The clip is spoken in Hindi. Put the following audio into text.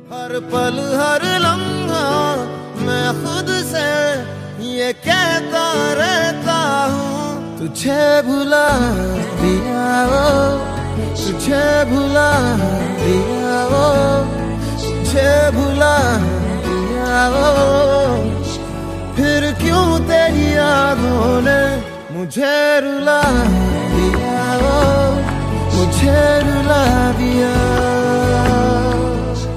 हर पल हर लम्हा मैं खुद से ये कहता रहता हूँ, तुझे भुला दिया वो, तुझे भुला दिया वो, तुझे भुला दिया वो। फिर क्यों तेरी यादों ने मुझे रुला दिया वो, मुझे रुला दिया।